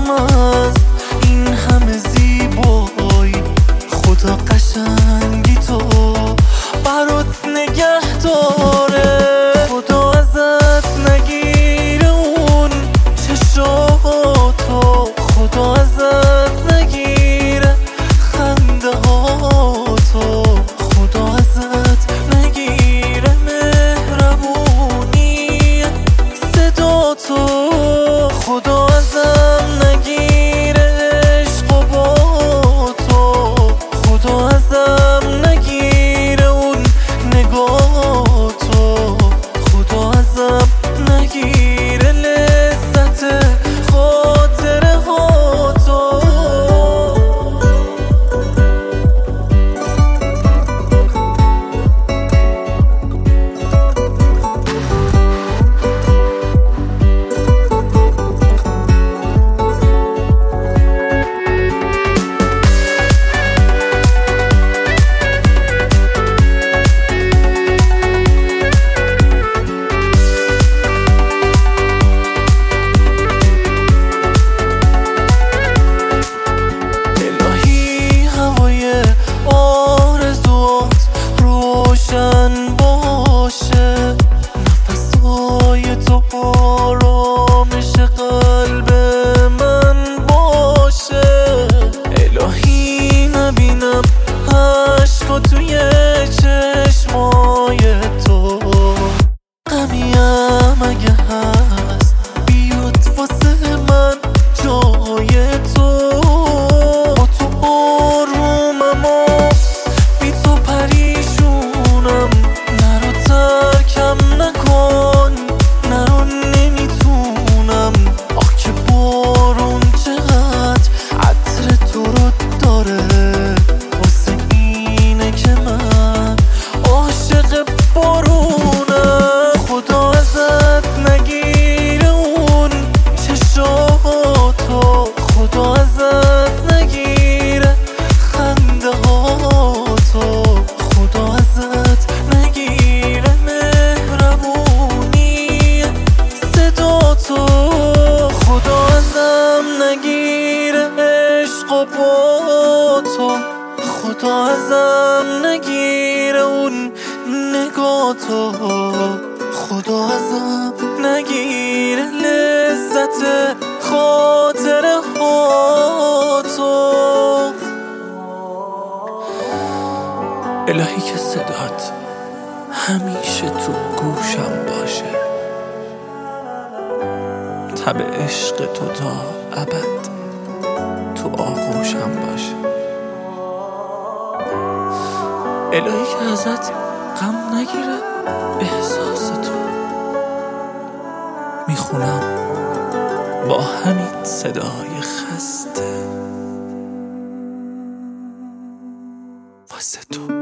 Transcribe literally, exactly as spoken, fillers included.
دلم از این همه زیبایی، خدا قشنگی تو برات نگه داره. خدا ازت نگیره اون چشاتو، خدا ازت نگیره خنده هاتو، خدا ازت نگیره مهربونی صداتو، خدا ازم نگیره عشق و با تو، خدا ازم نگیره اون نگاتو، خدا ازم نگیره لذت خاطره هاتو. روشن باشه نفسای تو، آرامش قلب من باشه. الهی نبینم عشقا توی چشمای تو، غمیم اگه هست بیاد واسه من جای تو. با تو آرومم و بی تو پریشونم، نرو ترکم نکن، نرو نمیتونم. آخ که بارون چقدر عطر تو رو داره، واسه اینه که من عاشق بارونم. خدا ازت نگیره اون چشاتو، خدا ازت نگیره خنده هاتو، خدا ازت نگیره مهربونی صداتو، خدا ازم نگیره عشق و با تو، خدا ازم نگیره اون نگاتو، خدا ازم نگیره لذت خاطره هاتو. الهی که صدات همیشه تو گوشم باشه، تب عشق تو تا ابد تو آغوشم باشه. الهی که ازت غم نگیره احساس تو، میخونم با همین صدای خسته واسه تو.